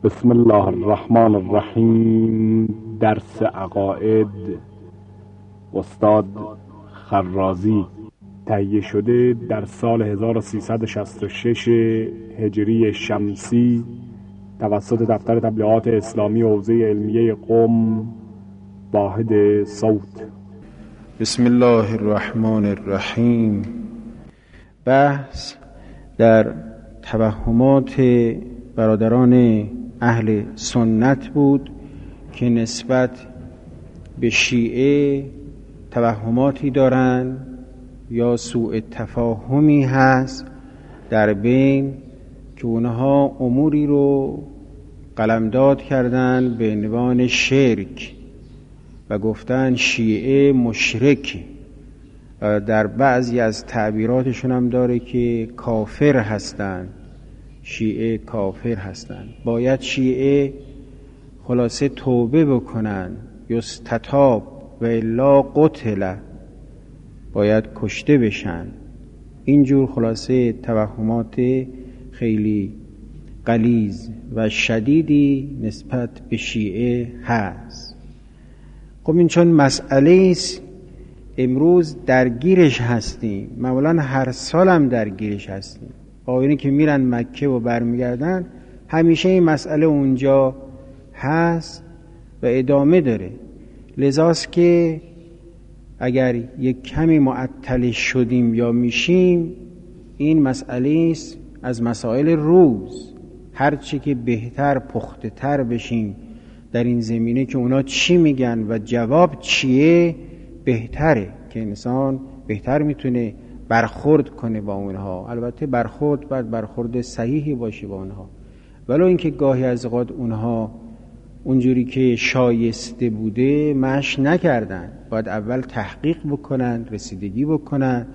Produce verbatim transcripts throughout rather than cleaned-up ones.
بسم الله الرحمن الرحیم. درس عقاید استاد خرازی، تهیه شده در سال هزار و سیصد و شصت و شش هجری شمسی توسط دفتر تبلیغات اسلامی حوزه علمیه قم، واحد صوت. بسم الله الرحمن الرحیم. بحث در توهمات برادران اهل سنت بود که نسبت به شیعه توهماتی دارن یا سوء تفاهمی هست در بین که اونها اموری رو قلمداد کردن به عنوان شرک و گفتن شیعه مشرک. در بعضی از تعبیراتشون هم داره که کافر هستن، شیعه کافر هستن. باید شیعه خلاصه توبه بکنن، یستتاب و الا قتل، باید کشته بشن. اینجور خلاصه توهمات خیلی غلیظ و شدیدی نسبت به شیعه هست. خب این چون مسئله است امروز درگیرش هستیم، معمولا هر سال هم درگیرش هستیم. آقایونی که میرن مکه و برمیگردن همیشه این مسئله اونجا هست و ادامه داره. لذاست که اگر یک کمی معطل شدیم یا میشیم، این مسئله است از مسائل روز. هرچی که بهتر پخته تر بشیم در این زمینه که اونا چی میگن و جواب چیه، بهتره که انسان بهتر میتونه برخورد کنه با اونها. البته برخورد باید برخورد صحیحی باشه با اونها، ولو اینکه گاهی از اوقات اونها اونجوری که شایسته بوده مش نکردن. باید اول تحقیق بکنن، رسیدگی بکنن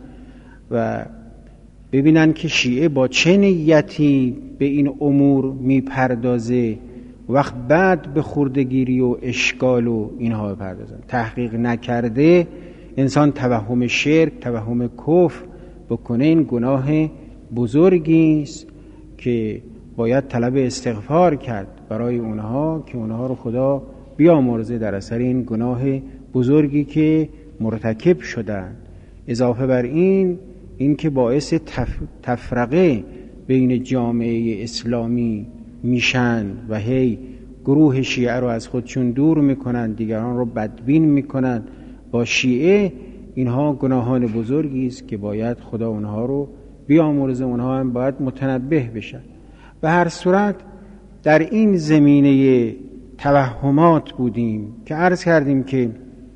و ببینن که شیعه با چه نیتی به این امور میپردازه، وقت بعد به خردگیری و اشکال و اینها بپردازن. تحقیق نکرده انسان توهم شرک، توهم کفر بکنه، این گناه بزرگی است که باید طلب استغفار کرد برای اونها که اونها رو خدا بیامرزه در اثر این گناه بزرگی که مرتکب شدن. اضافه بر این این که باعث تف... تفرقه بین جامعه اسلامی میشن و هی گروه شیعه رو از خودشون دور میکنن، دیگران رو بدبین میکنن با شیعه. اینها گناهان بزرگی است که باید خدا اونها رو بیامرزه، اونها هم باید متنبه بشن. به هر صورت در این زمینه توهمات بودیم که عرض کردیم که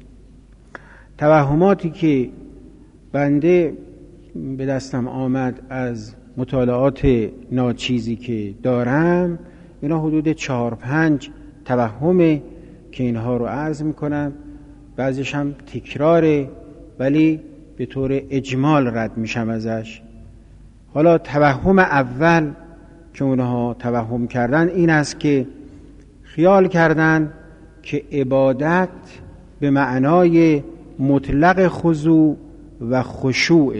توهماتی که بنده به دستم آمد از مطالعات ناچیزی که دارم، اینا حدود چهار پنج توهمه که اینها رو عرض میکنم. بعضیش هم تکراره ولی به طور اجمال رد میشم ازش. حالا توهم اول که اونها توهم کردن این است که خیال کردن که عبادت به معنای مطلق خضوع و خشوع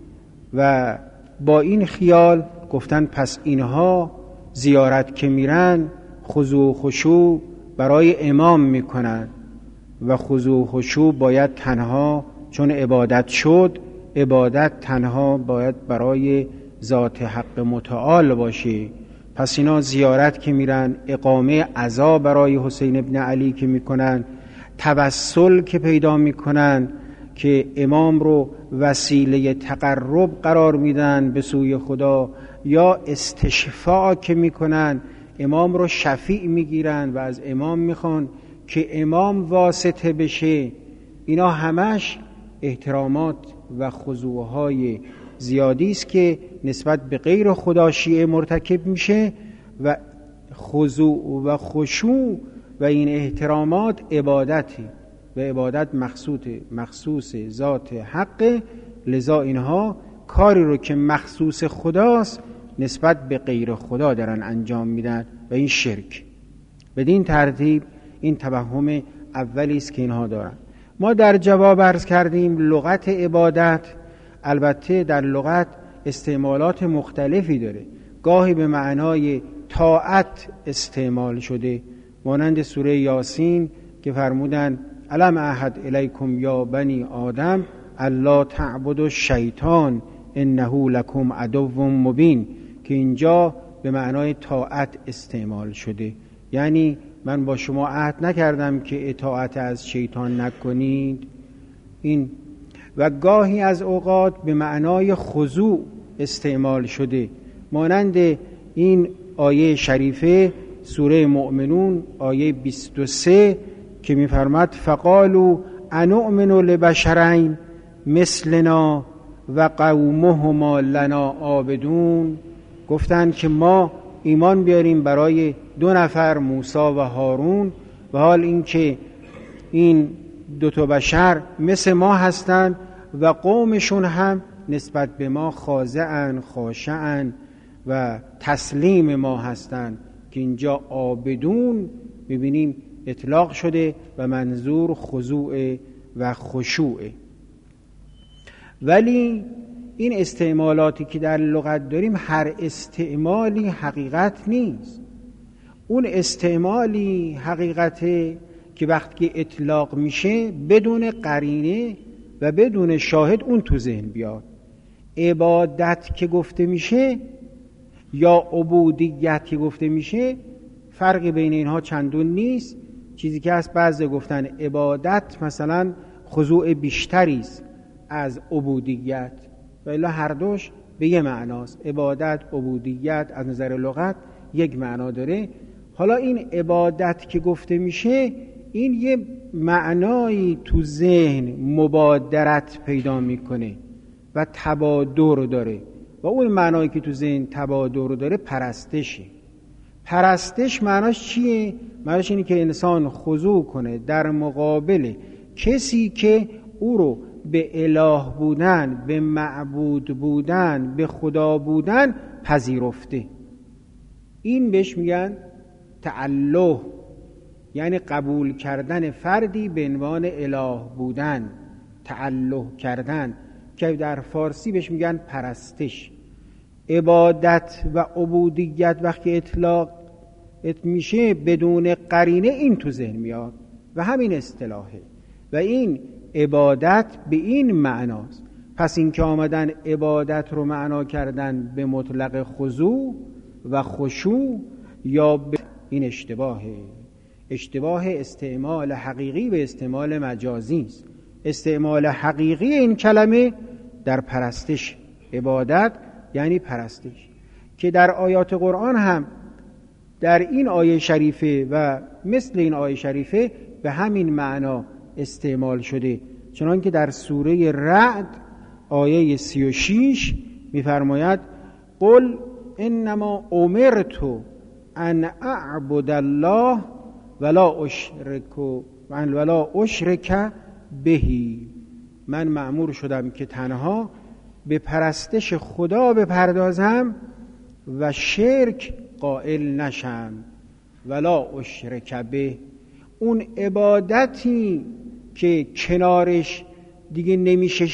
و با این خیال گفتن پس اینها زیارت که میرن خضوع و خشوع برای امام میکنن و خضوع و خشوع باید تنها، چون عبادت شد، عبادت تنها باید برای ذات حق متعال باشه. پس اینا زیارت که میرن، اقامه عزا برای حسین ابن علی که میکنن، توسل که پیدا میکنن که امام رو وسیله تقرب قرار میدن به سوی خدا، یا استشفاع که میکنن امام رو شفیع میگیرن و از امام میخوان که امام واسطه بشه. اینا همش احترامات و خضوعهای زیادی است که نسبت به غیر خدا شیعه مرتکب میشه و خضوع و خشوع و این احترامات عبادتی و عبادت مخصوص مخصوص ذات حق. لذا اینها کاری رو که مخصوص خداست نسبت به غیر خدا دارن انجام میدن و این شرک. بدین ترتیب این توهم اولی است که اینها دارن. ما در جواب عرض کردیم لغت عبادت البته در لغت استعمالات مختلفی داره. گاهی به معنای طاعت استعمال شده، مانند سوره یاسین که فرمودن الم اعهد الیکم یا بنی آدم الا تعبدوا الشیطان انه لکم عدو مبین، که اینجا به معنای طاعت استعمال شده. یعنی من با شما عهد نکردم که اطاعت از شیطان نکنید. این و گاهی از اوقات به معنای خضوع استعمال شده، مانند این آیه شریفه سوره مؤمنون آیه بیست و سه که می‌فرماد فقالوا انؤمن لبشرین مثلنا و قومهما لنا عابدون. گفتن که ما ایمان بیاریم برای دو نفر موسی و هارون، و حال اینکه این دو تا بشر مثل ما هستند و قومشون هم نسبت به ما خاضعن، خاشعن و تسلیم ما هستند، که اینجا عابدون می‌بینیم اطلاق شده و منظور خضوع و خشوعه. ولی این استعمالاتی که در لغت داریم هر استعمالی حقیقت نیست. اون استعمالی حقیقته که وقتی اطلاق میشه بدون قرینه و بدون شاهد اون تو ذهن بیاد. عبادت که گفته میشه یا عبودیت که گفته میشه فرقی بین اینها چندون نیست. چیزی که هست بعضی گفتن عبادت مثلا خضوع بیشتری است از عبودیت، و الا هر دوش به یه معناست. عبادت، عبودیت از نظر لغت یک معنا داره. حالا این عبادت که گفته میشه این یه معنایی تو ذهن مبادرت پیدا میکنه و تبادر داره، و اون معنایی که تو ذهن تبادر داره پرستشه. پرستش معناش چیه؟ معناش اینه که انسان خضوع کنه در مقابل کسی که او رو به اله بودن، به معبود بودن، به خدا بودن پذیرفته. این بهش میگن تعله، یعنی قبول کردن فردی به عنوان اله بودن، تعله کردن، که در فارسی بهش میگن پرستش. عبادت و عبودیت وقتی اطلاق میشه بدون قرینه این تو ذهن میاد و همین اصطلاحه، و این عبادت به این معناست. پس این که آمدن عبادت رو معنا کردن به مطلق خضوع و خشوع یا به این اشتباهه. اشتباه استعمال حقیقی به استعمال مجازی است. استعمال حقیقی این کلمه در پرستش، عبادت یعنی پرستش، که در آیات قرآن هم در این آیه شریفه و مثل این آیه شریفه به همین معنا استعمال شده. چنانکه در سوره رعد آیه سی و شش می‌فرماید قل انما امرت ان اعبد الله ولا اشرک ولا اشرک بهی. من مأمور شدم که تنها به پرستش خدا بپردازم و شرک قائل نشم. ولا اشرک به، اون عبادتی که کنارش دیگه نمیشه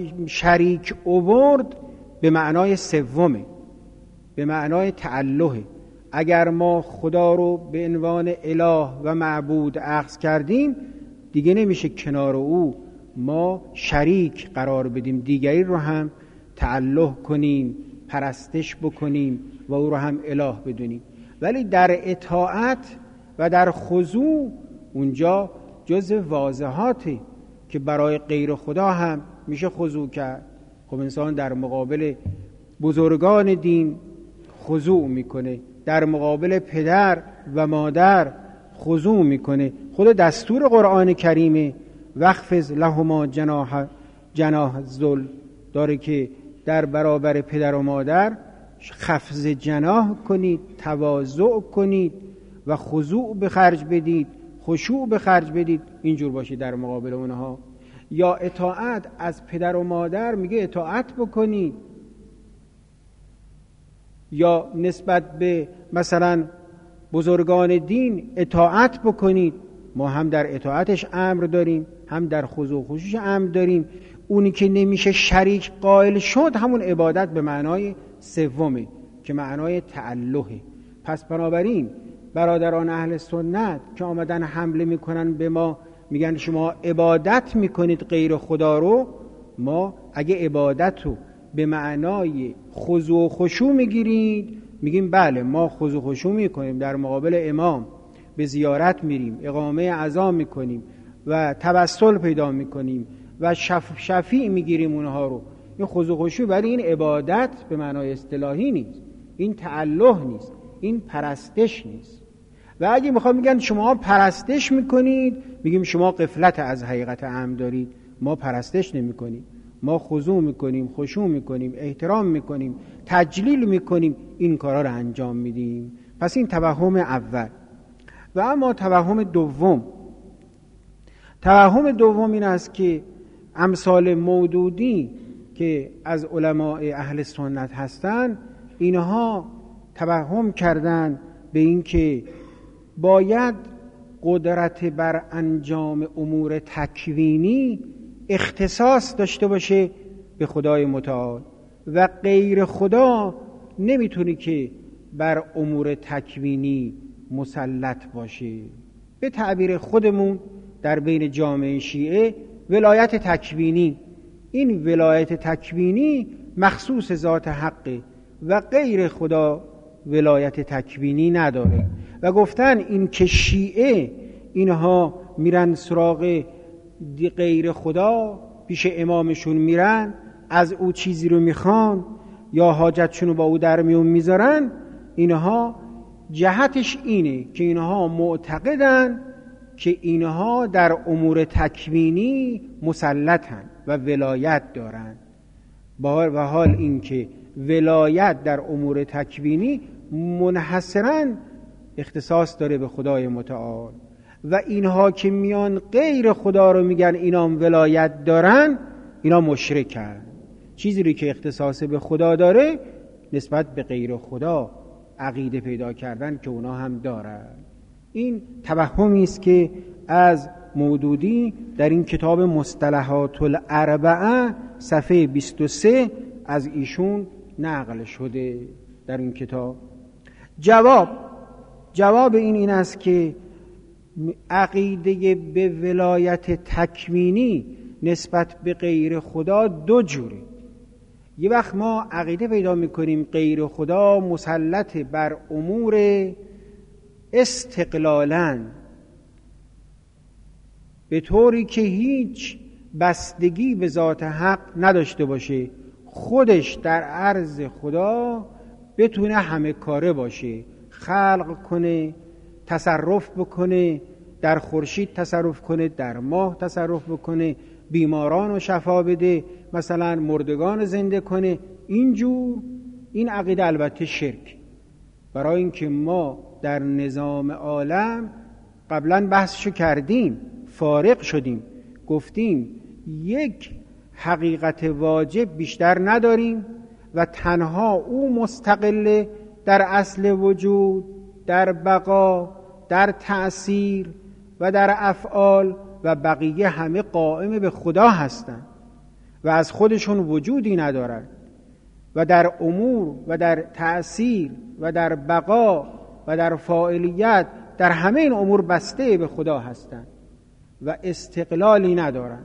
شریک آورد به معنای سومه، به معنای تعلهه. اگر ما خدا رو به عنوان اله و معبود اخذ کردیم دیگه نمیشه کنار او ما شریک قرار بدیم، دیگری رو هم تعلق کنیم، پرستش بکنیم و او رو هم اله بدونیم. ولی در اطاعت و در خضوع اونجا جز واضحاته که برای غیر خدا هم میشه خضوع کرد. خب انسان در مقابل بزرگان دین خضوع میکنه، در مقابل پدر و مادر خضوع میکنه. خود دستور قرآن کریمه وخفض لهما جناح جناح الذل داره که در برابر پدر و مادر خفض جناح کنید، تواضع کنید و خضوع به خرج بدید، خشوع به خرج بدید، اینجور باشید در مقابل اونها. یا اطاعت از پدر و مادر میگه اطاعت بکنید، یا نسبت به مثلا بزرگان دین اطاعت بکنید. ما هم در اطاعتش امر داریم، هم در خضوع و خشوعش امر داریم. اونی که نمیشه شریک قائل شد همون عبادت به معنای سومه که معنای تعلهه. پس بنابراین برادران اهل سنت که آمدن حمله میکنن به ما، میگن شما عبادت میکنید غیر خدا رو، ما اگه عبادت رو به معنای خضوع و خشوع میگیرید، میگیم بله ما خضوع و خشوع میکنیم، در مقابل امام به زیارت میریم، اقامه عزا میکنیم و توسل پیدا میکنیم و شف شفیع میگیریم اونها رو. این خضوع و خشوع، ولی این عبادت به معنای اصطلاحی نیست، این تعلق نیست، این پرستش نیست. و اگه میخوام میگن شما پرستش میکنید، میگیم شما غفلت از حقیقت امر دارید. ما پرستش نمیکنیم، ما خضوع میکنیم، خشوع میکنیم، احترام میکنیم، تجلیل میکنیم، این کارا رو انجام میدیم. پس این توهم اول. و اما توهم دوم، توهم دوم این است که امثال مودودی که از علماء اهل سنت هستند، اینها توهم کردن به این که باید قدرت بر انجام امور تکوینی اختصاص داشته باشه به خدای متعال و غیر خدا نمیتونی که بر امور تکوینی مسلط باشه. به تعبیر خودمون در بین جامعه شیعه ولایت تکوینی، این ولایت تکوینی مخصوص ذات حقه و غیر خدا ولایت تکوینی نداره. و گفتن این که شیعه اینها میرن سراغ غیر خدا، پیش امامشون میرن، از او چیزی رو میخوان یا حاجتشون رو با او در میون میذارن، اینها جهتش اینه که اینها معتقدن که اینها در امور تکوینی مسلطن و ولایت دارن. با و حال این که ولایت در امور تکوینی منحصراً اختصاص داره به خدای متعال و اینها که میان غیر خدا رو میگن اینا ولایت دارن، اینا مشرکن. چیزی رو که اختصاص به خدا داره نسبت به غیر خدا عقیده پیدا کردن که اونا هم دارن. این توهمی است که از مودودی در این کتاب مصطلحات الاربعه صفحه بیست و سه از ایشون نقل شده. در این کتاب جواب جواب این این است که عقیده به ولایت تکوینی نسبت به غیر خدا دو جوره. یه وقت ما عقیده پیدا میکنیم غیر خدا مسلط بر امور استقلالاً به طوری که هیچ بستگی به ذات حق نداشته باشه، خودش در عرض خدا بتونه همه کاره باشه، خلق کنه، تصرف بکنه، در خورشید تصرف کنه، در ماه تصرف بکنه، بیماران رو شفا بده، مثلا مردگان زنده کنه. اینجور این عقیده البته شرک، برای اینکه ما در نظام عالم قبلا بحثشو کردیم، فارق شدیم، گفتیم یک حقیقت واجب بیشتر نداریم و تنها او مستقل در اصل وجود، در بقا، در تأثیر و در افعال و بقیه همه قائم به خدا هستند و از خودشون وجودی ندارند و در امور و در تأثیر و در بقا و در فاعلیت در همه این امور بسته به خدا هستند و استقلالی ندارند.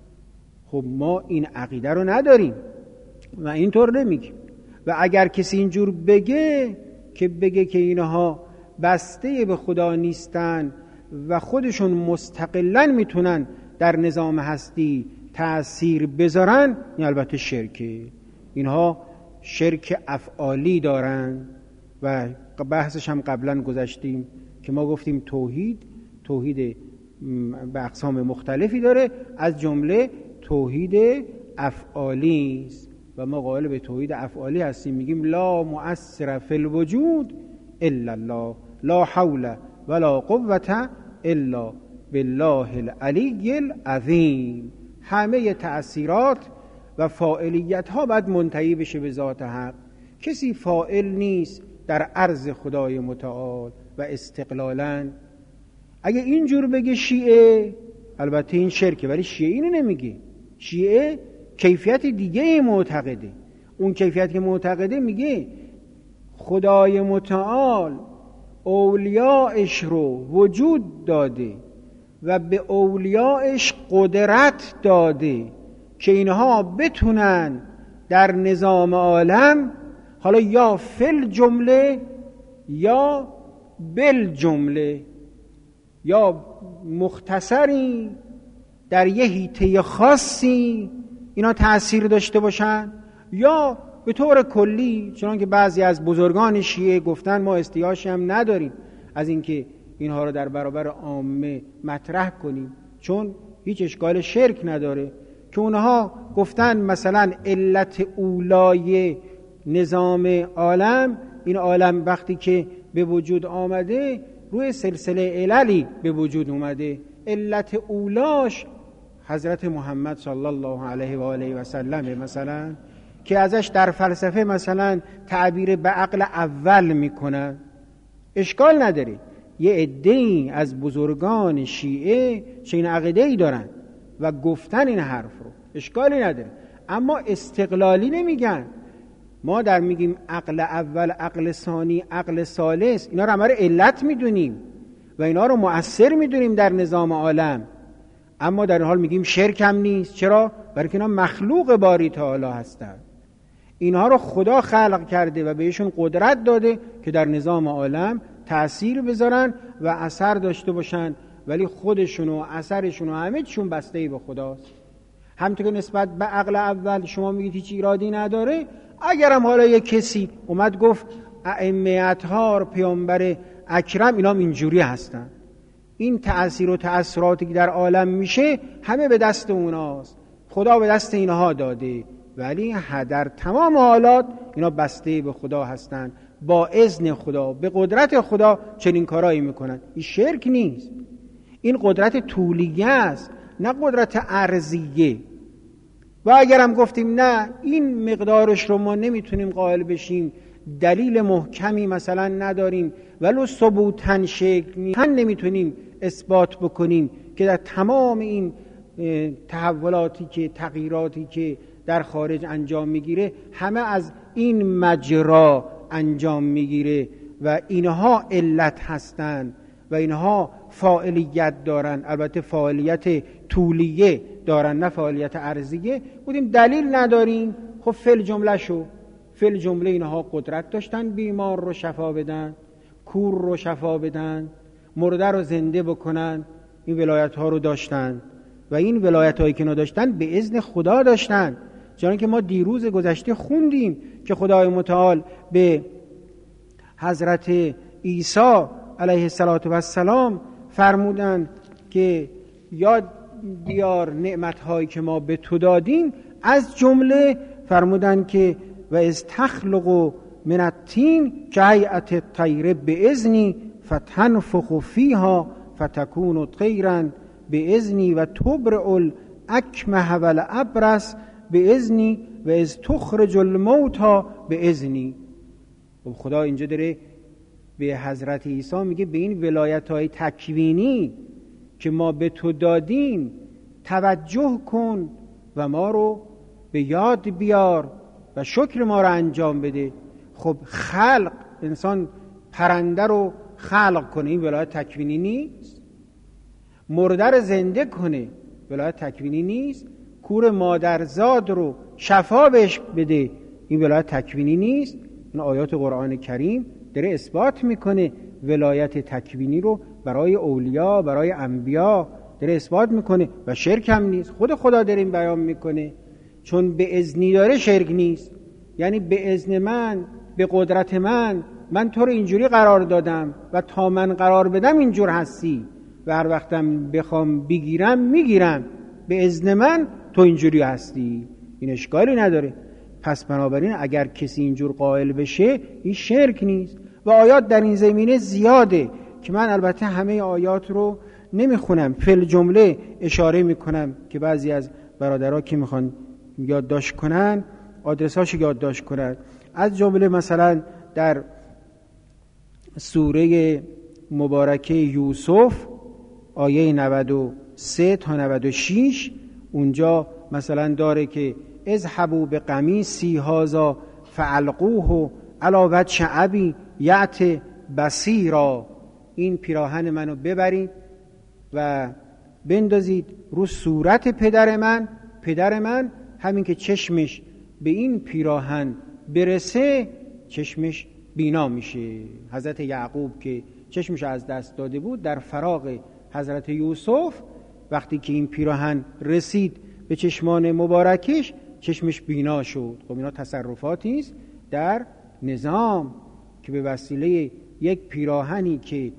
خب ما این عقیده رو نداریم و اینطور نمیگیم. و اگر کسی اینجور بگه که بگه که اینها بسته به خدا نیستن و خودشون مستقلاً میتونن در نظام هستی تأثیر بذارن، این البته شرکه. اینها شرک افعالی دارن و بحثش هم قبلا گذاشتیم که ما گفتیم توحید توحید به اقسام مختلفی داره، از جمله توحید افعالی است و ما قائل به توحید افعالی هستیم. میگیم لا مؤثر فی الوجود الا الله، لا حول ولا قوة الا بالله العلی العظیم. همه تأثیرات و فاعلیت ها باید منتهی بشه به ذات حق. کسی فاعل نیست در عرض خدای متعال و استقلالاً. اگه اینجور بگه شیعه، البته این شرکه، ولی شیعه اینو نمیگه. شیعه کیفیت دیگه معتقده. اون کیفیت که معتقده میگه خدای متعال اولیاءش رو وجود داده و به اولیاءش قدرت داده که اینها بتونن در نظام عالم، حالا یا فل جمله یا بل جمله، یا مختصری در یه حیطه خاصی اینا تأثیر داشته باشن، یا به طور کلی، چون که بعضی از بزرگان شیعه گفتن ما استیاحی هم نداریم از اینکه اینها رو در برابر عامه مطرح کنیم، چون هیچ اشکال شرک نداره، که اونها گفتن مثلا علت اولای نظام عالم، این عالم وقتی که به وجود آمده روی سلسله عللی به وجود اومده، علت اولاش حضرت محمد صلی الله علیه و آله و سلم مثلا، که ازش در فلسفه مثلا تعبیر به عقل اول میکنن. اشکال نداره، یه عده‌ای از بزرگان شیعه چنین عقیده‌ای دارن و گفتن این حرف رو، اشکالی نداره، اما استقلالی نمیگن. ما در میگیم عقل اول، عقل ثانی، عقل ثالث، اینا رو همه علت میدونیم و اینا رو مؤثر میدونیم در نظام عالم، اما در این حال میگیم شرک هم نیست. چرا؟ برای که اینا مخلوق باری تعالی هستن، اینها رو خدا خلق کرده و بهشون قدرت داده که در نظام عالم تأثیر بذارن و اثر داشته باشن، ولی خودشون و اثرشون و همه چیشون بسته به خداست. همونطور که نسبت به عقل اول شما میگید هیچ ایرادی نداره، اگرم حالا یک کسی اومد گفت ائمه اطهار، پیامبر اکرم، اینا اینجوری هستن، این تأثیر و تأثیراتی که در عالم میشه همه به دست اوناست، خدا به دست اینها داده، ولی در تمام حالات اینا بسته به خدا هستن، با اذن خدا، به قدرت خدا چنین کارایی میکنن. این شرک نیست، این قدرت طولیه است، نه قدرت عرضیه. و اگرم گفتیم نه این مقدارش رو ما نمیتونیم قائل بشیم، دلیل محکمی مثلا نداریم، ولو ثبوتن شکل نمیتونیم اثبات بکنیم که در تمام این تحولاتی که تغییراتی که در خارج انجام میگیره همه از این مجرا انجام میگیره و اینها علت هستند و اینها فاعلیت دارن، البته فاعلیت طولیه دارن نه فاعلیت عرضیه، بودیم دلیل نداریم. خب فل جمله شو، فل جمله اینها قدرت داشتن بیمار رو شفا بدن، کور رو شفا بدن، مرده رو زنده بکنن، این ولایت ها رو داشتن و این ولایت هایی که نداشتن به اذن خدا داشتن. چون که ما دیروز گذشته خوندیم که خدای متعال به حضرت عیسی علیه السلام فرمودند که یاد بیار نعمت هایی که ما به تو دادیم، از جمله فرمودند که و از تخلق من الطین که هیئت الطیر باذنی فتنفخ فیها فتکون طیرا باذنی و تبرئ الاکمه والابرص باذنی و از تخرج الموتى باذنی. خب خدا اینجا داره به حضرت عیسی میگه به این ولایت‌های تکوینی که ما به تو دادیم توجه کن و ما رو به یاد بیار و شکر ما رو انجام بده. خب خلق، انسان پرنده رو خلق کنه، این ولایت تکوینی نیست؟ مرده رو زنده کنه، ولایت تکوینی نیست؟ کور مادرزاد رو شفا بهش بده، این ولایت تکوینی نیست؟ این آیات قرآن کریم داره اثبات میکنه ولایت تکوینی رو برای اولیا، برای انبیا داره اثبات میکنه و شرک هم نیست. خود خدا داره این بیان میکنه، چون به اذنی داره شرک نیست، یعنی به اذن من، به قدرت من، من تو رو اینجوری قرار دادم و تا من قرار بدم اینجور هستی و هر وقتم بخوام بگیرم میگیرم، به اذن من تو اینجوری هستی، این اشکالی نداره. پس بنابراین اگر کسی اینجور قائل بشه این شرک نیست. و آیات در این زمینه زیاده که من البته همه آیات رو نمیخونم، فل جمله اشاره میکنم که بعضی از برادرها که میخوان یادداشت کنن آدرساشو یادداشت کنن. از جمله مثلا در سوره مبارکه یوسف آیه نود و سه تا نود و شش اونجا مثلا داره که اذهبوا بقمیصی هذا فالقوه علی وجه ابی یأت بصیرا، این پیراهن منو ببرید و بندازید رو صورت پدر من. پدر من همین که چشمش به این پیراهن برسه چشمش بینا میشه. حضرت یعقوب که چشمش از دست داده بود، در فراق حضرت یوسف وقتی که این پیراهن رسید به چشمان مبارکش چشمش بینا شد. خب اینا تصرفاتی است در نظام که به وسیله یک پیراهنی که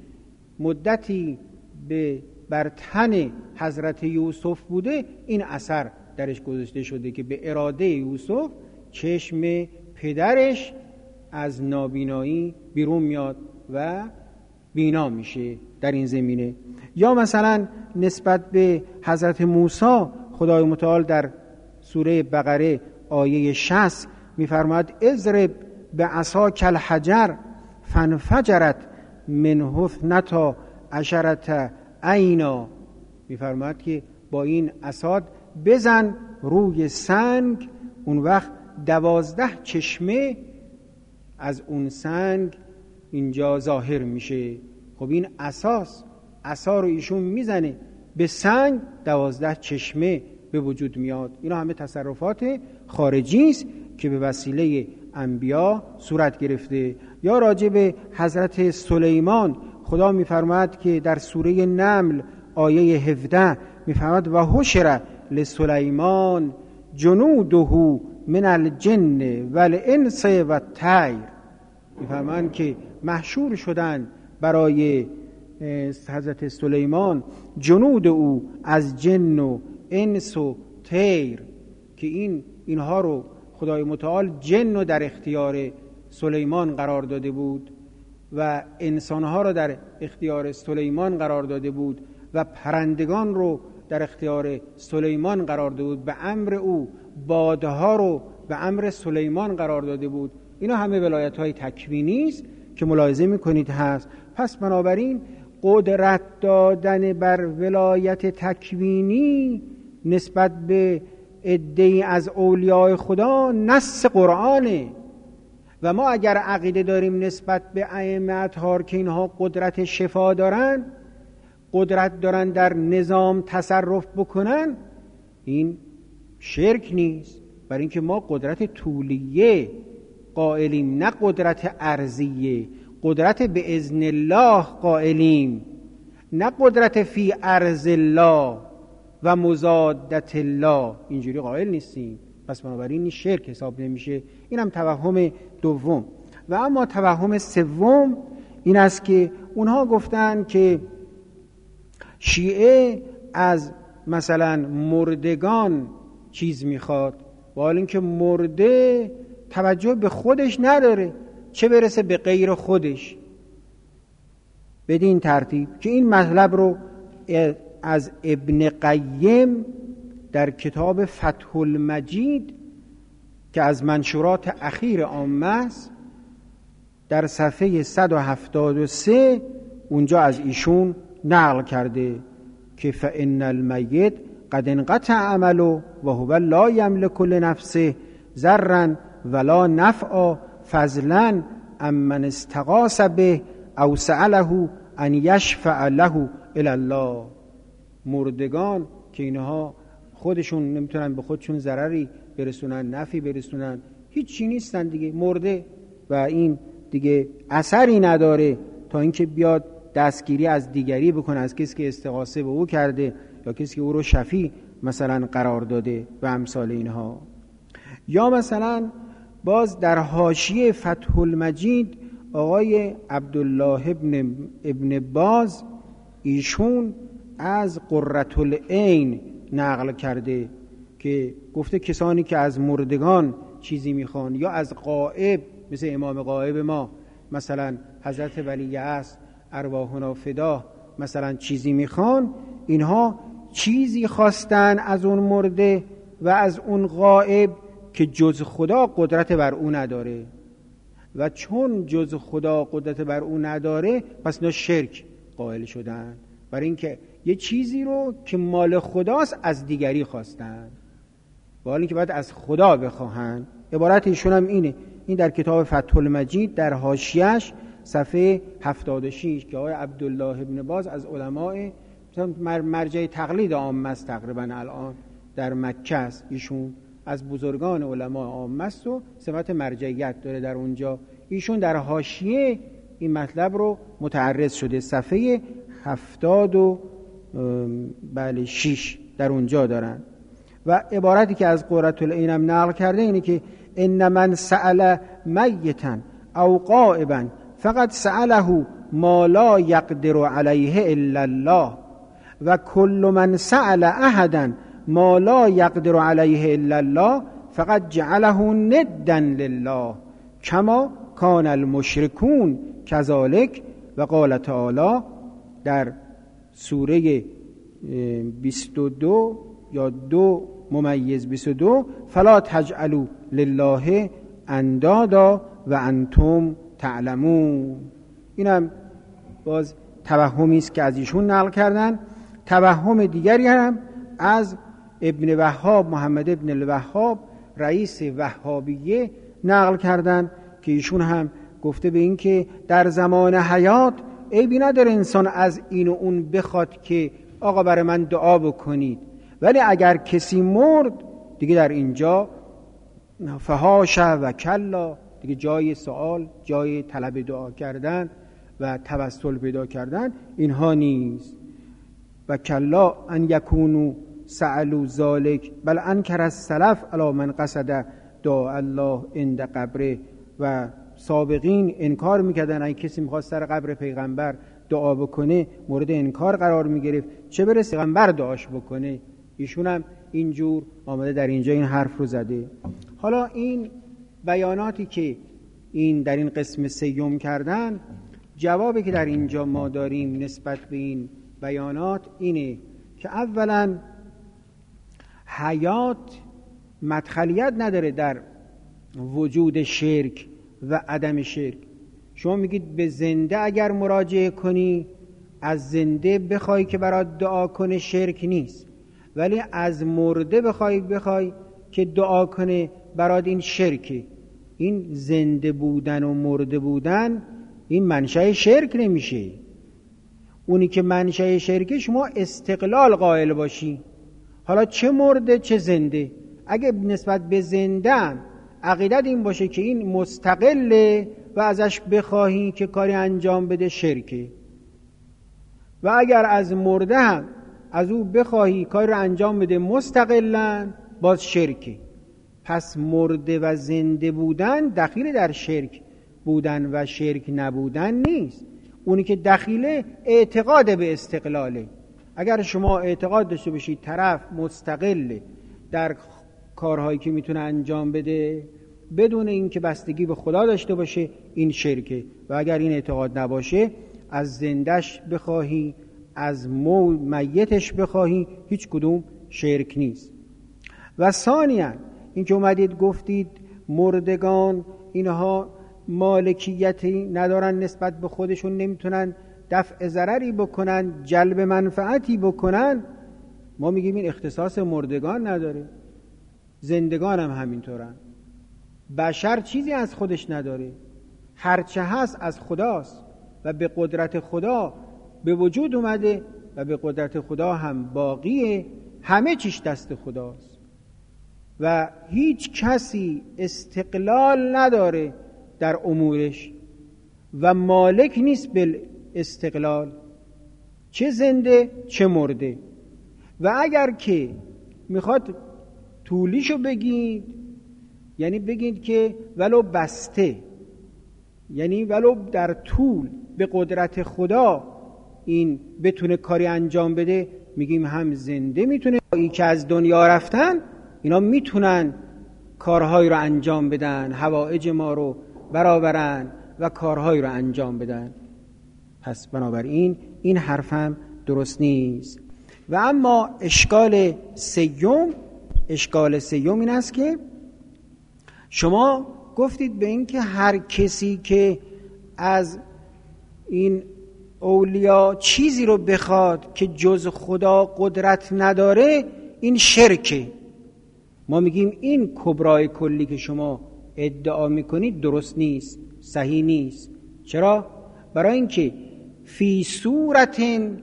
مدتی به بر تن حضرت یوسف بوده این اثر درش گذاشته شده که به اراده یوسف چشم پدرش از نابینایی بیرون میاد و بینا میشه در این زمینه. یا مثلا نسبت به حضرت موسی خدای متعال در سوره بقره آیه شصت میفرماید اضرب بعصاک الحجر فانفجرت منه اثنتا عشرة عینا. میفرماید که با این عصا بزن روی سنگ، اون وقت دوازده چشمه از اون سنگ اینجا ظاهر میشه. خب این اساس عصا رو ایشون میزنه به سنگ، دوازده چشمه به وجود میاد. اینا همه تصرفات خارجی است که به وسیله انبیا صورت گرفته. یا راجع به حضرت سلیمان خدا میفرماید که در سوره نمل آیه هفده میفرماید و حشر لسلیمان جنوده من الجن والانس والطیر. میفرماید که محشور شدن برای حضرت سلیمان جنود او از جن و انس و طیر، که این اینها رو خدای متعال جن رو در اختیار سلیمان قرار داده بود و انسانها رو در اختیار سلیمان قرار داده بود و پرندگان رو در اختیار سلیمان قرار داده بود. به امر او بادها رو به امر سلیمان قرار داده بود. اینا همه ولایت‌های تکوینی است که ملاحظه می‌کنید هست. پس بنابراین قدرت دادن بر ولایت تکوینی نسبت به عده‌ای از اولیاء خدا نص قرآنه و ما اگر عقیده داریم نسبت به ائمه اطهار که اینها قدرت شفا دارن، قدرت دارن در نظام تصرف بکنن، این شرک نیست، برای اینکه ما قدرت طولیه قائلیم نه قدرت ارضیه. قدرت به اذن الله قائلیم نه قدرت فی ارض الله و مزادت الله، اینجوری قائل نیستیم. پس بنابراین این شرک حساب نمیشه. این هم توهم دوم. و اما توهم سوم این است که اونها گفتن که شیعه از مثلا مردگان چیز میخواد، با حال اینکه مرده توجه به خودش نداره، چه برسه به غیر خودش. بدین ترتیب که این مطلب رو از ابن قیم در کتاب فتح المجید که از منشورات اخیر عامه است در صفحه صد و هفتاد و سه اونجا از ایشون نقل کرده که فإن المیت قد انقطع عمله و هو لا یملک لنفسه ضرا ولا نفعا فضلا امن استغاث به او سأله ان یشفع له الی الله. مردگان که اینها خودشون نمیتونن به خودشون ضرری برسونن، نفعی برسونن، هیچی نیستن دیگه، مرده و این دیگه اثری نداره تا اینکه بیاد دستگیری از دیگری بکنه، از کسی که استغاثه به او کرده یا کسی که او رو شفیع مثلا قرار داده و امثال اینها. یا مثلا باز در حاشیه فتح المجید آقای عبدالله ابن, ابن باز ایشون از قرة العین نقل کرده که گفته کسانی که از مردگان چیزی میخوان یا از غائب مثل امام غائب ما مثلا حضرت ولی اصل ارواحنا فدا مثلا چیزی میخوان، اینها چیزی خواستن از اون مرده و از اون غائب که جز خدا قدرت بر او نداره و چون جز خدا قدرت بر او نداره پس اینا شرک قائل شدن، برای اینکه یه چیزی رو که مال خداست از دیگری خواستن، با حالی که باید از خدا بخواهن. عبارت ایشون هم اینه، این در کتاب فتح المجید در حاشیه‌اش صفحه هفتاد و شش که آقای عبدالله ابن باز از علماء مرجع تقلید عامه است، تقریبا الان در مکه است، ایشون از بزرگان علماء عامه است و صفت مرجعیت داره در اونجا. ایشون در حاشیه این مطلب رو متعرض شده، صفحه هفتاد و بله شش در اونجا دارن و عبارتی که از قرة العینم نقل کرده اینه که ان من سأل میتا او غائبا فقد سأله ما لا یقدر علیه الا الله و کل من سأل احدا ما لا یقدر علیه الا الله فقد جعله ندا لله کما کان المشرکون کذالک و قال تعالی در سوره بیست و دو یا دو ممیز بیست و دو فلا تجعلوا لله اندادا و انتم تعلمون. اینم باز توهمی است که از ایشون نقل کردن. توهم دیگری هم از ابن وهاب، محمد ابن الوهاب رئیس وهابیه نقل کردن که ایشون هم گفته به این که در زمان حیات عیبی نداره انسان از این و اون بخواد که آقا برای من دعا بکنید، ولی اگر کسی مرد دیگه در اینجا فحاشه و کلا، دیگه جای سوال، جای طلب دعا کردن و توسل پیدا کردن اینها نیست. و کلا ان یکونو سألو ذالک بل انکر السلف علی من قصد دعا الله عند قبره. و سابقین انکار میکردن اگه کسی میخواست سر قبر پیغمبر دعا بکنه مورد انکار قرار میگرفت، چه برسه پیغمبر دعاش بکنه. ایشون هم اینجور آمده در اینجا این حرف رو زده. حالا این بیاناتی که این در این قسم سیوم کردن، جوابی که در اینجا ما داریم نسبت به این بیانات اینه که اولا حیات مدخلیت نداره در وجود شرک و عدم شرک. شما میگید به زنده اگر مراجعه کنی، از زنده بخوای که برات دعا کنه شرک نیست، ولی از مرده بخوای بخوای که دعا کنه برات این شرکه. این زنده بودن و مرده بودن این منشأ شرک نمیشه. اونی که منشأ شرکه شما استقلال قائل باشی، حالا چه مرده چه زنده. اگه نسبت به زنده هم عقیدت این باشه که این مستقله و ازش بخواهی که کاری انجام بده شرکه، و اگر از مرده هم از او بخواهی کاری رو انجام بده مستقلاً باز شرکه. پس مرده و زنده بودن دخیل در شرک بودن و شرک نبودن نیست. اونی که دخیله اعتقاد به استقلاله. اگر شما اعتقاد داشته باشید طرف مستقله در کارهایی که میتونه انجام بده بدون اینکه بستگی به خدا داشته باشه، این شرکه. و اگر این اعتقاد نباشه، از زندش بخواهی از مو میتش بخواهی، هیچ کدوم شرک نیست. و ثانیاً این که اومدید گفتید مردگان اینها مالکیتی ندارن نسبت به خودشون، نمیتونن دفع ضرری بکنن، جلب منفعتی بکنن. ما میگیم این اختصاص مردگان نداره، زندگان هم همینطورن. بشر چیزی از خودش نداره، هرچه هست از خداست و به قدرت خدا به وجود اومده و به قدرت خدا هم باقیه. همه چیش دست خداست و هیچ کسی استقلال نداره در امورش و مالک نیست به استقلال، چه زنده چه مرده. و اگر که میخواد طولیشو بگید، یعنی بگید که ولو بسته، یعنی ولو در طول به قدرت خدا این بتونه کاری انجام بده، میگیم هم زنده میتونه، این که از دنیا رفتن اینا میتونن کارهایی رو انجام بدن، حوائج ما رو برآورن و کارهایی رو انجام بدن. پس بنابراین این حرفم درست نیست. و اما اشکال سیوم اشکال سیوم این است که شما گفتید به این که هر کسی که از این اولیا چیزی رو بخواد که جز خدا قدرت نداره این شرکه. ما میگیم این کبرای کلی که شما ادعا میکنید درست نیست، صحیح نیست. چرا؟ برای اینکه فی صورت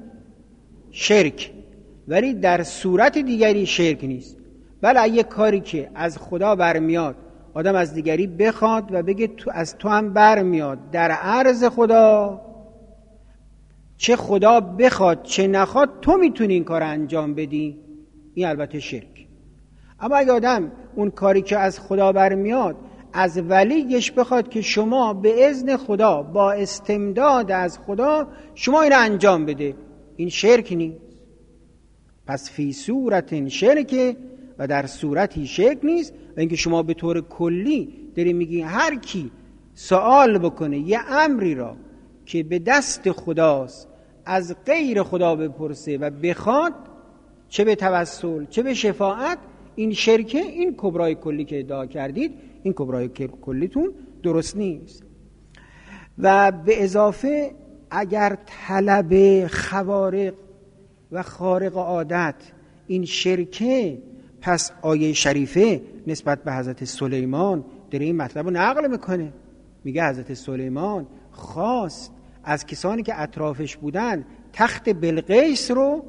شرک، ولی در صورت دیگری شرک نیست. بله اگه کاری که از خدا برمیاد آدم از دیگری بخواد و بگه تو از تو هم برمیاد در عرض خدا، چه خدا بخواد چه نخواد تو میتونی این کار انجام بدی، این البته شرک. اما اگه آدم اون کاری که از خدا برمیاد از ولیش بخواد که شما به اذن خدا با استمداد از خدا شما این انجام بده، این شرک نیست. پس فی صورت شرک و در صورتی شرک نیست. و اینکه شما به طور کلی داری میگی هر کی سوال بکنه یه امری را که به دست خداست از غیر خدا بپرسه و بخواد، چه به توسل چه به شفاعت، این شرکه، این کبرای کلی که ادعا کردید، این کبرای کلیتون درست نیست. و به اضافه اگر طلب خوارق و خارق عادت این شرکه، پس آیه شریفه نسبت به حضرت سلیمان داره این مطلب رو نقل میکنه. میگه حضرت سلیمان خواست از کسانی که اطرافش بودن تخت بلقیس رو،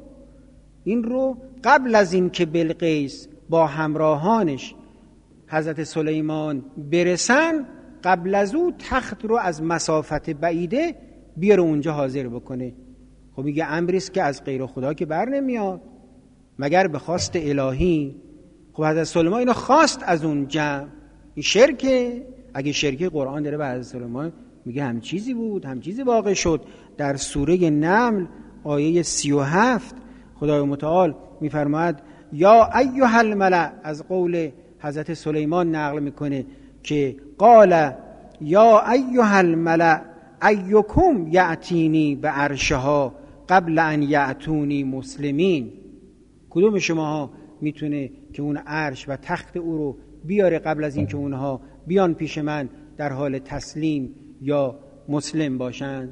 این رو قبل از این که بلقیس با همراهانش حضرت سلیمان برسن، قبل از او تخت رو از مسافت بعیده بیاره اونجا حاضر بکنه. خب میگه امریست که از غیر خدا که بر نمیاد مگر به خواست الهی. خب حضرت سلیمان اینو خواست از اون جمع، این شرکه. اگه شرکه قرآن داره به حضرت سلیمان میگه هم چیزی بود هم چیزی واقع شد. در سوره نمل آیه سی و هفت خدای متعال میفرماید یا ایها الملأ، از قول حضرت سلیمان نقل میکنه که قال یا ایها الملأ ایکم یأتینی به عرشها قبل ان یأتونی مسلمین. کدوم شماها میتونه که اون عرش و تخت او رو بیاره قبل از اینکه اونها بیان پیش من در حال تسلیم یا مسلم باشن؟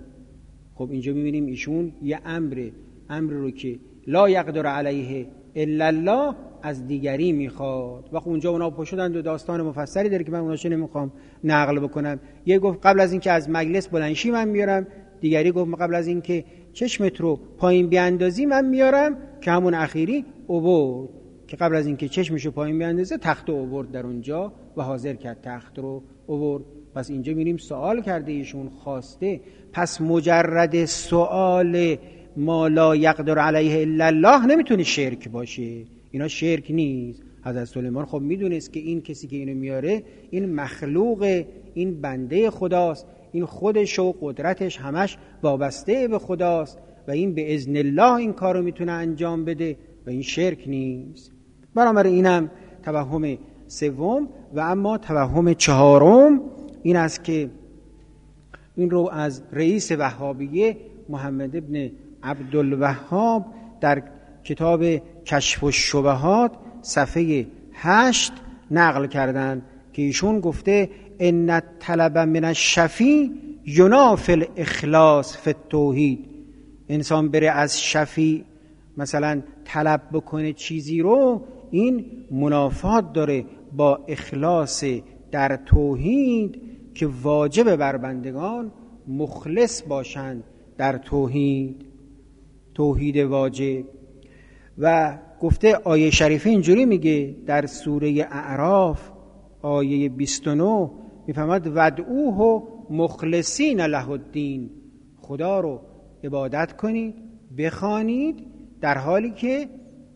خب اینجا میبینیم ایشون یه امر امر رو که لا یقدر علیه الا الله از دیگری میخواد. و خب اونجا اونا پشودن دو داستان مفصلی داره که من اوناشو نمیخوام نقل بکنم. یه گفت قبل از اینکه از مجلس بلندشی من میارم، دیگری گفت قبل از اینکه چشمت رو پایین بیاندازی من میارم، که همون اخیری اوورد که قبل از اینکه چشمشو پایین بیاندازه تخت رو اوورد در اونجا و حاضر کرد تخت رو اوورد. پس اینجا میریم سوال کرده ایشون خواسته. پس مجرد سوال ما لا یقدر علیه الا الله نمیتونه شرک باشه، اینا شرک نیست. حضرت سلیمان خب میدونست که این کسی که اینو میاره این مخلوق، این بنده خداست، این خودش و قدرتش همش وابسته به خداست و این به اذن الله این کارو میتونه انجام بده و این شرک نیست. بنابراین اینم توهم سوم. و اما توهم چهارم این است که این رو از رئیس وهابیه محمد ابن عبدالوهاب در کتاب کشف الشبهات صفحه هشت نقل کردن که ایشون گفته ان الطلب من الشفیع ینافی الاخلاص فی التوحید. انسان بره از شفیع مثلا طلب بکنه چیزی رو، این منافات داره با اخلاص در توحید که واجب بر بندگان مخلص باشند در توحید، توحید واجب. و گفته آیه شریفه اینجوری میگه در سوره اعراف آیه بیست و نه میفهمد ودعوه مخلصین له الدین، خدا رو عبادت کنید بخوانید در حالی که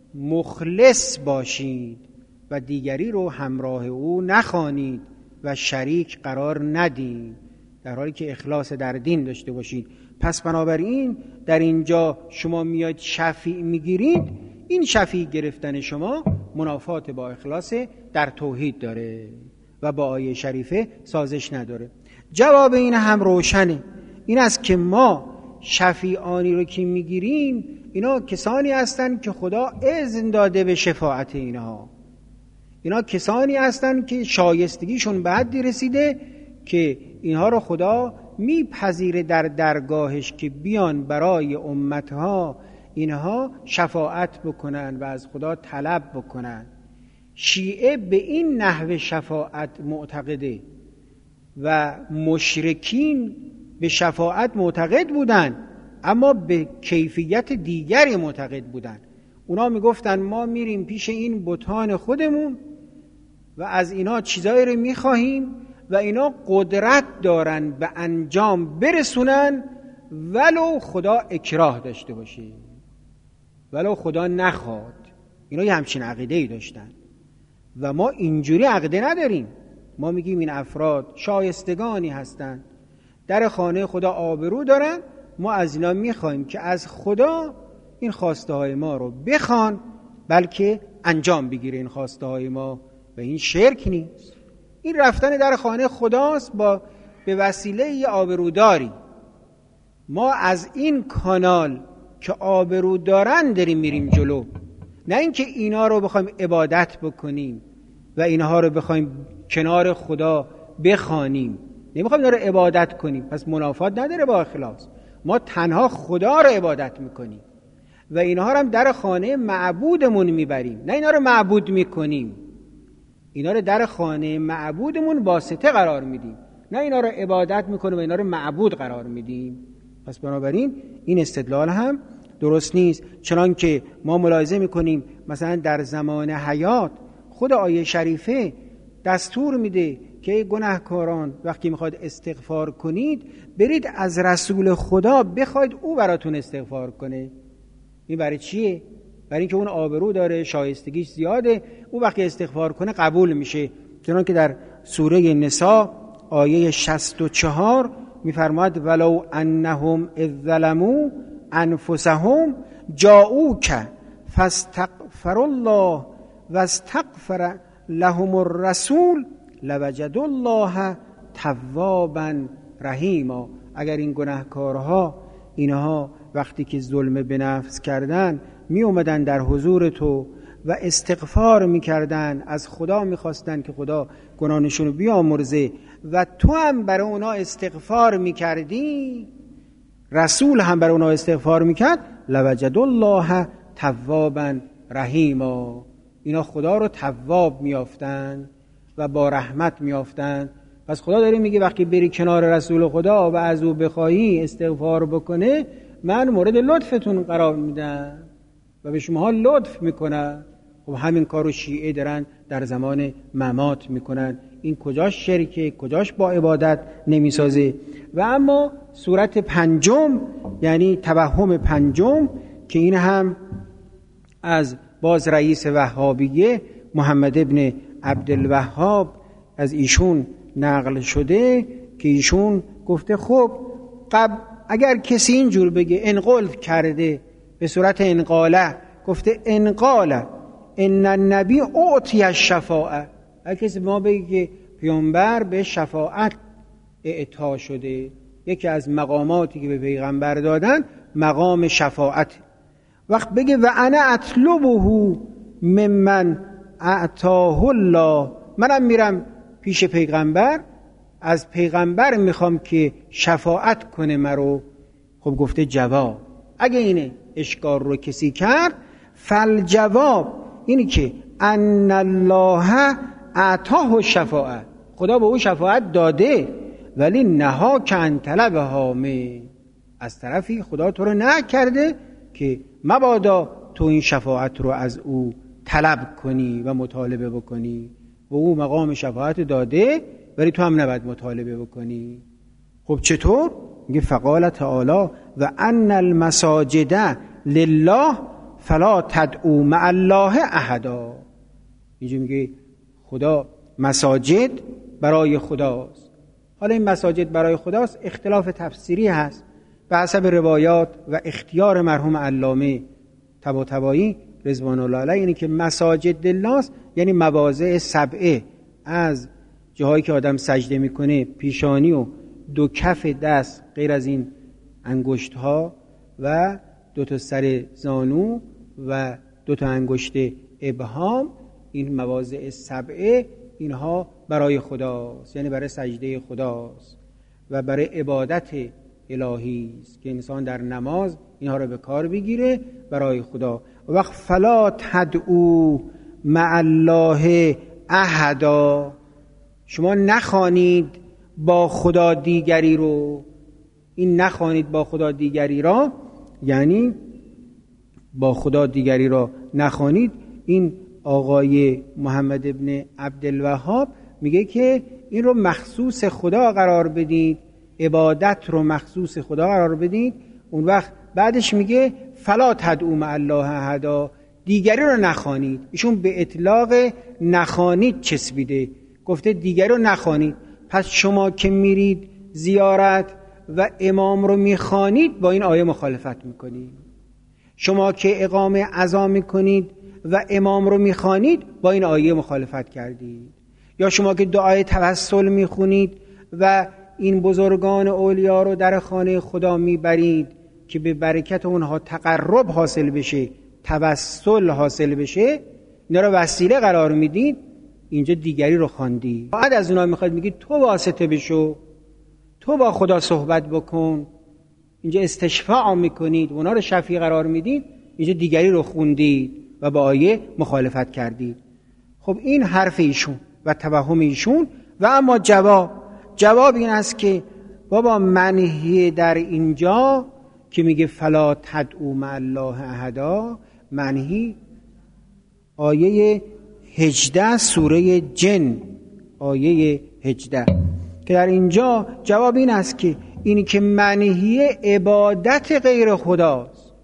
مخلص باشید و دیگری رو همراه او نخوانید و شریک قرار ندید، در حالی که اخلاص در دین داشته باشید. پس بنابراین در اینجا شما میاد شفیع میگیرید، این شفیع گرفتن شما منافات با اخلاص در توحید داره و با آیه شریفه سازش نداره. جواب این هم روشنه، این است که ما شفیعانی رو که میگیریم اینا کسانی هستند که خدا اذن داده به شفاعت اینها، اینا کسانی هستند که شایستگیشون به حدی رسیده که اینها رو خدا میپذیره در درگاهش که بیان برای امتها اینها شفاعت بکنن و از خدا طلب بکنن. شیعه به این نحو شفاعت معتقده و مشرکین به شفاعت معتقد بودن، اما به کیفیت دیگری معتقد بودن. اونا میگفتن ما میریم پیش این بتان خودمون و از اینا چیزایی رو میخواهیم و اینا قدرت دارن به انجام برسونن ولو خدا اکراه داشته باشه، ولو خدا نخواد. اینا یه همچین عقیده‌ای داشتن و ما اینجوری عقیده نداریم. ما میگیم این افراد شایستگانی هستند، در خانه خدا آبرو دارن، ما از اینا میخوایم که از خدا این خواسته های ما رو بخوان، بلکه انجام بگیره این خواسته های ما. و این شرک نیست، این رفتن در خانه خداست با به وسیله یه آبروداری. ما از این کانال که آبرو دارن داریم میریم جلو، نه اینکه اینا رو بخوایم عبادت بکنیم و اینها رو بخوایم کنار خدا بخوانیم. نمیخوایم اینا رو عبادت کنیم، پس منافات نداره با اخلاص. ما تنها خدا رو عبادت میکنیم و اینها رو هم در خانه معبودمون میبریم، نه اینا رو معبود میکنیم. اینا رو در خانه معبودمون واسطه قرار میدیم، نه اینا رو عبادت میکنیم و اینا رو معبود قرار میدیم. پس بنابراین این استدلال هم درست نیست. چنان که ما ملاحظه میکنیم مثلا در زمان حیات خود آیه شریفه دستور میده که گناهکاران وقتی میخواد استغفار کنید برید از رسول خدا بخواید او براتون استغفار کنه. این برای چیه؟ برای اینکه اون آبرو داره، شایستگیش زیاده، او وقتی استغفار کنه قبول میشه. چنان که در سوره نساء آیه شصت و چهار میفرماید ولو انهم اذ ظلموا انفسهم جاءوک فاستغفر الله واستغفر لهم الرسول لوجدوا الله توابا رحیما. اگر این گناهکارها اینها وقتی که ظلم به نفس کردن می اومدن در حضور تو و استغفار می کردن، از خدا می خواستن که خدا گناهشون رو بیامرزه و تو هم برای اونا استغفار می کردی، رسول هم برای اونا استغفار می کرد، لوجد الله توابا رحیما. اینا خدا رو تواب می یافتن و با رحمت می یافتن. پس خدا داره میگه وقتی بری کنار رسول خدا و از او بخواهی استغفار بکنه، من مورد لطفتون قرار میدم و به شما لطف میکنن. خب همین کارو شیعه دارن در زمان ممات میکنن. این کجاش شرکه، کجاش با عبادت نمیسازه؟ و اما صورت پنجم، یعنی توهم پنجم، که این هم از باز رئیس وهابیه محمد ابن عبدالوهاب از ایشون نقل شده که ایشون گفته خب قبل اگر کسی اینجور بگه انقل کرده به صورت انقاله، گفته انقاله ان النبی اعطی الشفاعه، اگر کسی ما بگه که پیامبر به شفاعت اعطا شده، یکی از مقاماتی که به پیغمبر دادن مقام شفاعت، وقت بگه و انا اطلبه ممن اعطاه الله، منم میرم پیش پیغمبر از پیغمبر میخوام که شفاعت کنه مرو. خب گفته جواب، اگه این اشکال رو کسی کرد فالجواب اینی که ان الله اعطاه شفاعت، خدا به او شفاعت داده، ولی نها کن طلب هامه، از طرفی خدا تو رو نه کرده که مبادا تو این شفاعت رو از او طلب کنی و مطالبه بکنی، و او مقام شفاعت داده ولی تو هم نباید مطالبه بکنی. خب چطور؟ میگه فقال تعالی و ان المساجد لله فلا تدعوا مع الله احدا. اینجا میگه خدا مساجد برای خداست. حالا این مساجد برای خداست اختلاف تفسیری هست به حسب روایات و اختیار مرحوم علامه طباطبایی رضوان الله علیه، یعنی که مساجد لله یعنی مواضع سبعه، از جاهایی که آدم سجده میکنه پیشانی و دو کف دست غیر از این انگشت ها و دو تا سر زانو و دو تا انگشت ابهام، این مواضع سبعه اینها برای خداست، یعنی برای سجده خداست و برای عبادت الهی است که انسان در نماز اینها رو به کار بگیره برای خدا. وقت فلا تدعو مع الله احدا، شما نخوانید با خدا دیگری رو. این نخوانید با خدا دیگری را، یعنی با خدا دیگری را نخوانید. این آقای محمد ابن عبدالوهاب میگه که این رو مخصوص خدا قرار بدید، عبادت رو مخصوص خدا قرار بدید. اون وقت بعدش میگه فلا تدعوا مع الله احدا، دیگری رو نخوانید. ایشون به اطلاق نخوانید چسبیده، گفته دیگری رو نخوانید. پس شما که میرید زیارت و امام رو میخوانید با این آیه مخالفت میکنید. شما که اقامه عزا میکنید و امام رو میخوانید با این آیه مخالفت کردید. یا شما که دعای توسل میخونید و این بزرگان اولیا رو در خانه خدا میبرید که به برکت اونها تقرب حاصل بشه، توسل حاصل بشه، اینا رو وسیله قرار میدید، اینجا دیگری رو خواندید. بعد از اونها میخواد میگید تو واسطه بشو، تو با خدا صحبت بکن، اینجا استشفاع میکنید، اونا رو شفیع قرار میدید، اینجا دیگری رو خوندید و با آیه مخالفت کردید. خب این حرف ایشون و توهم ایشون. و اما جواب جواب این است که بابا منهی در اینجا که میگه فلا تدعوا مع الله احدا، منهی آیه هجده سوره جن، آیه هجده، که در اینجا جواب این است که اینی که منهی عبادت غیر خداست.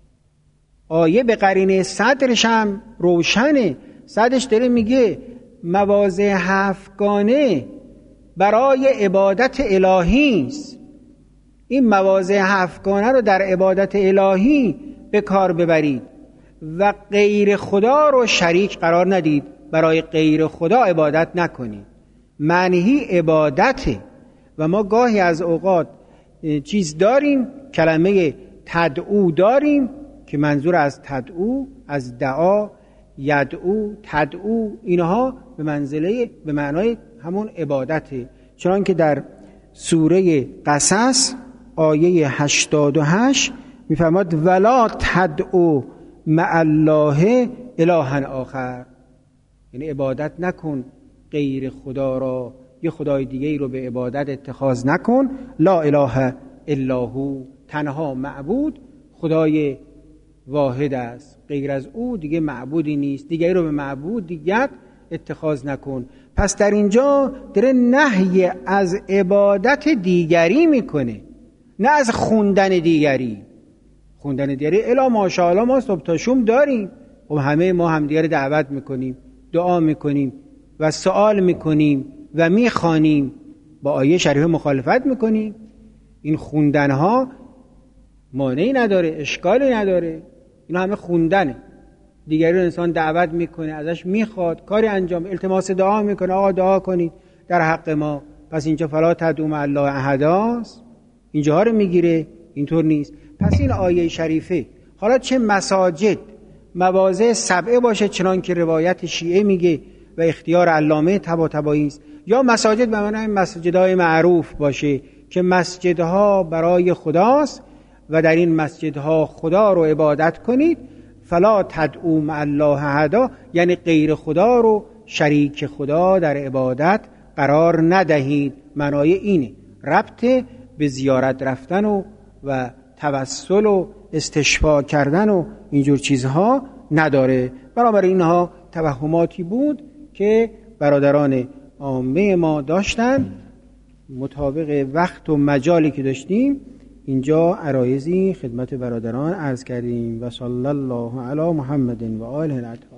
آیه به قرینه صدرش هم روشنه، صدرش داره میگه مواضع هفتگانه برای عبادت الهی است. این مواضع هفتگانه رو در عبادت الهی به کار ببرید و غیر خدا رو شریک قرار ندید، برای غیر خدا عبادت نکنید. معنی عبادته. و ما گاهی از اوقات چیز داریم، کلمه تدعو داریم که منظور از تدعو از دعا، یدعو، تدعو، اینها به منزله به معنای همون عبادته. چون که در سوره قصص آیه هشتاد و هشت میفرماد ولا تدعو مع الله الها آخر، یعنی عبادت نکن غیر خدا را، یه خدای دیگه ای رو به عبادت اتخاذ نکن. لا اله الا هو، تنها معبود خدای واحد است، غیر از او دیگه معبودی نیست، دیگری رو به معبود دیگر اتخاذ نکن. پس در اینجا داره نهی از عبادت دیگری میکنه، نه از خوندن دیگری. خوندن دیگری الا ماشاءالله ما صبح تا شوم داریم، و همه ما همدیگه رو دعوت میکنیم، دعا میکنیم و سوال میکنیم و میخوانیم، با آیه شریفه مخالفت میکنیم. این خوندن ها مانعی نداره، اشکالی نداره، اینا همه خوندنه. دیگری رو انسان دعوت میکنه، ازش میخواد کاری انجام، التماس دعا میکنه، آقا دعا کنید در حق ما. پس اینجا فلا تدعوا مع الله احداست، اینجاها رو میگیره، اینطور نیست. پس این آیه شریفه حالا چه مساجد مواضع سبعه باشه چنان که روایت شیعه میگه و اختیار علامه طباطبایی است، یا مساجد به معنای مسجدهای معروف باشه که مسجدها برای خداست و در این مسجدها خدا رو عبادت کنید، فلا تدعوا مع الله احدا، یعنی غیر خدا رو شریک خدا در عبادت قرار ندهید. معنای اینه، ربط به زیارت رفتن و و توسل و استشفاع کردن و اینجور چیزها نداره. برابر اینها توهماتی بود که برادران عامه ما داشتن. مطابق وقت و مجالی که داشتیم اینجا عرایضی خدمت برادران عرض کردیم. و صلی الله علی محمد و آله الاطهار.